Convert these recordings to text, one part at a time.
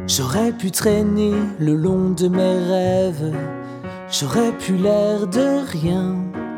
J'aurais pu traîner le long de mes rêves, j'aurais pu l'air de rien,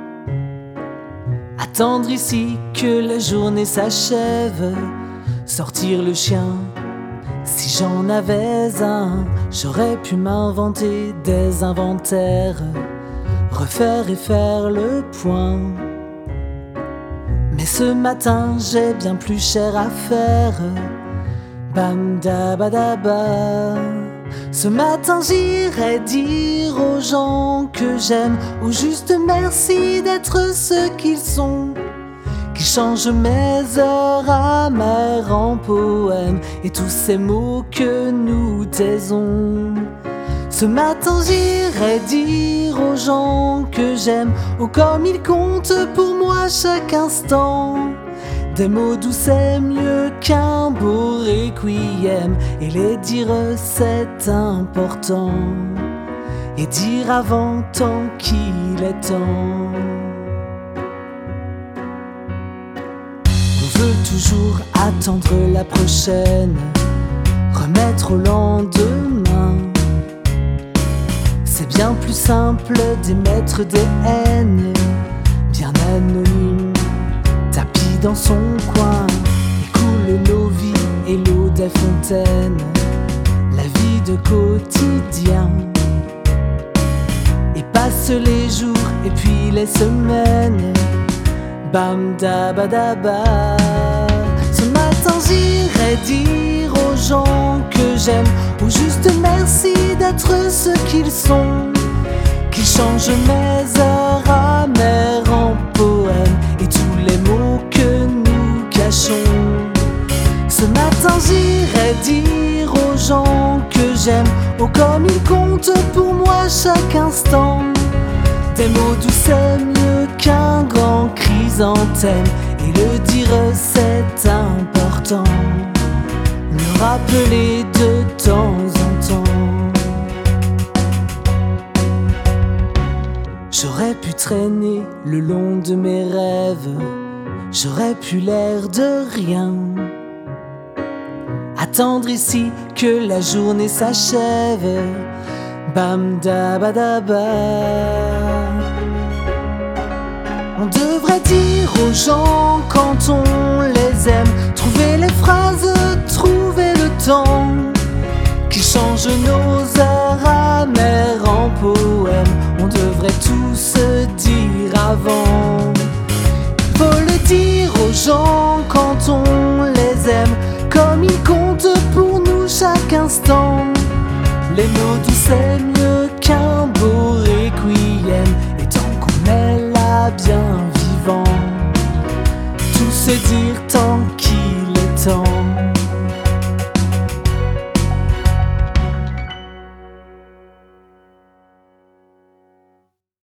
attendre ici que la journée s'achève, sortir le chien. Si j'en avais un, j'aurais pu m'inventer des inventaires, refaire et faire le point. Mais ce matin j'ai bien plus cher à faire. Bam da ba da ba. Ce matin j'irai dire aux gens que j'aime, ou juste merci d'être ce qu'ils sont, qui changent mes heures amères en poèmes et tous ces mots que nous taisons. Ce matin j'irai dire aux gens que j'aime, ou comme ils comptent pour moi chaque instant. Des mots doux c'est mieux qu'un beau requiem, et les dire c'est important, et dire avant tant qu'il est temps. On veut toujours attendre la prochaine, remettre au lendemain. C'est bien plus simple d'émettre des haines, bien anonymes, tapis dans son coin. Il coule nos vies et l'eau des fontaines, la vie de quotidien. Et passent les jours et puis les semaines. Bam da ba da ba. Ce matin j'irai dire aux gens que j'aime, ou juste merci d'être ce qu'ils sont, qui changent mes heures amères en poèmes et tous les mots que nous cachons. Ce matin j'irai dire aux gens que j'aime, oh comme ils comptent pour moi chaque instant. Des mots doux c'est mieux qu'un grand chrysanthème, et le dire c'est important, le rappeler de temps en temps. J'aurais pu traîner le long de mes rêves, j'aurais pu l'air de rien, attendre ici que la journée s'achève. Bam da ba da ba. On devrait dire aux gens quand on les aime, trouver les phrases, trouver le temps, qui change nos heures amères en poèmes. On devrait tout se dire avant. Faut le dire aux gens quand on les aime, comme ils comptent pour nous chaque instant. Les mots doux c'est mieux qu'un